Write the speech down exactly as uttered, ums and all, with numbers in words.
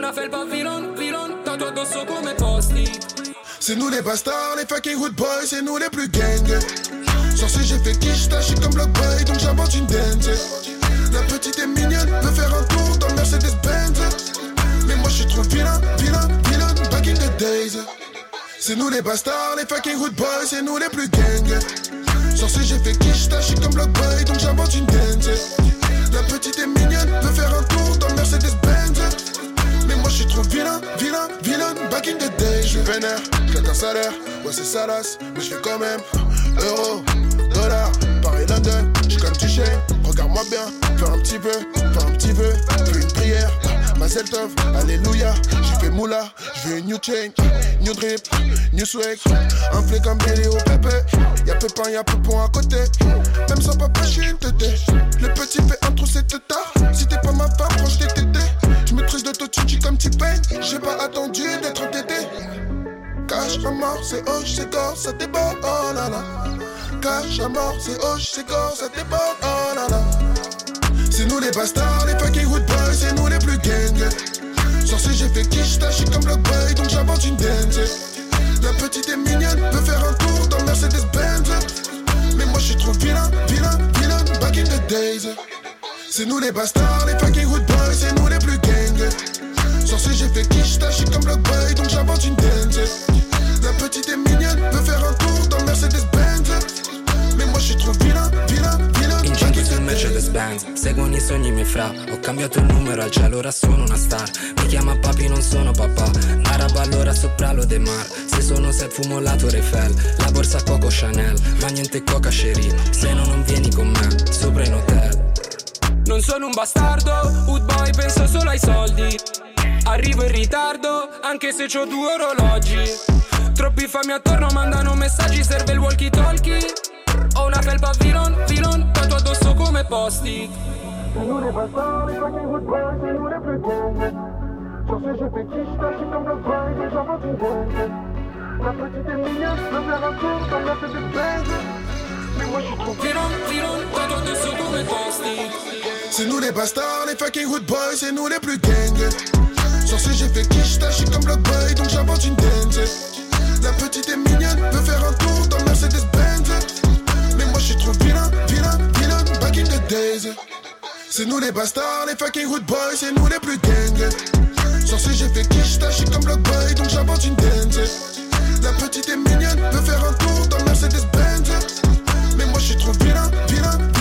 Una felpa villain, villain, tatuato addosso come post-it. C'est nous les bastards, les fucking hood boys, c'est nous les plus gang. Sur ce j'ai fait quiche, je suis comme Block Boy, donc j'invente une dance. La petite est mignonne, veut faire un tour dans Mercedes-Benz. Mais moi je suis trop vilain, vilain, vilain, back in the days. C'est nous les bastards, les fucking hood boys, c'est nous les plus gang. Sur ce j'ai fait quiche, je suis comme Block Boy, donc j'invente une dance. La petite est mignonne, veut faire un tour dans Mercedes-Benz. Mais moi je suis trop vilain, vilain, vilain, back in the days. Je suis vénère, claque un salaire, ouais c'est salace, mais je fais quand même euro, dollar, Paris, London, j'suis comme Touché, regarde-moi bien, faire un petit peu, faire un petit peu, fais une prière, Mazel Tov, alléluia, j'ai fait moula, j'veux une new chain, new drip, new swag, un flé comme Billy au pépé, y'a pépin, y'a pépon à côté, même sans papa j'suis une tété, le petit fait un trou c'est tard, si t'es pas ma femme, franche tes tétés, j'maîtrise de Totuchi comme T-Pain, j'ai pas attendu d'être entêté. Cache à mort, c'est hoche, c'est gore, ça déborde, oh là là. Cache à mort, c'est hoche, c'est gore, ça déborde, oh là là. C'est nous les bastards, les fucking hood boys, c'est nous les plus gang. Sur ce j'ai fait quiche, je suis comme Block Boy, donc j'invente une dance. La petite est mignonne, veut faire un tour dans Mercedes-Benz. Mais moi je suis trop vilain, vilain, vilain, back in the days. C'est nous les bastards, les fucking hood boys, c'est nous les plus gang. Sur ce j'ai fait quiche, je suis comme Block Boy, donc j'invente une dance. La petite est mignonne, veut faire un tour dans Mercedes-Benz. Mais moi je suis trop vilain, vilain, vilain. Incenti sul Mercedes-Benz, seguono i sogni miei fra. Ho cambiato il numero al cielo, ora sono una star. Mi chiama papi, non sono papà. Arabo allora sopra lo De Mar. Se sono set fumo la Torre Eiffel. La borsa Coco Chanel, ma niente Coca Cherie. Se no non vieni con me, sopra in hotel. Non sono un bastardo, hood boy penso solo ai soldi. Arrivo in ritardo, anche se c'ho due orologi. Troppi fami attorno mandano messaggi, serve il walkie talkie. Ho una felpa villain, villain, tanto addosso come post-it. C'est nous les bastards, les fucking hood boys, c'est nous les plus gang. Sur ce j'ai fait quiche, je suis comme Block Boy, donc j'invente une dance. La petite est mignonne, veut faire un tour dans Mercedes-Benz. Mais moi je suis trop villain, villain, tanto addosso come post-it. C'est nous les bastards, les fucking hood boys, c'est nous les plus gang. Sur ce j'ai fait quiche, je suis comme Block Boy, donc j'invente une dance. La petite est mignonne, veut faire un tour dans Mercedes-Benz. Mais moi je suis trop vilain, vilain, vilain, back in the days. C'est nous les bastards, les fucking hood boys, c'est nous les plus gang. Sur ce j'ai fait quiche, je suis comme Block Boy, donc j'invente une dance. La petite est mignonne, veut faire un tour dans Mercedes-Benz. Mais moi je suis trop vilain, vilain,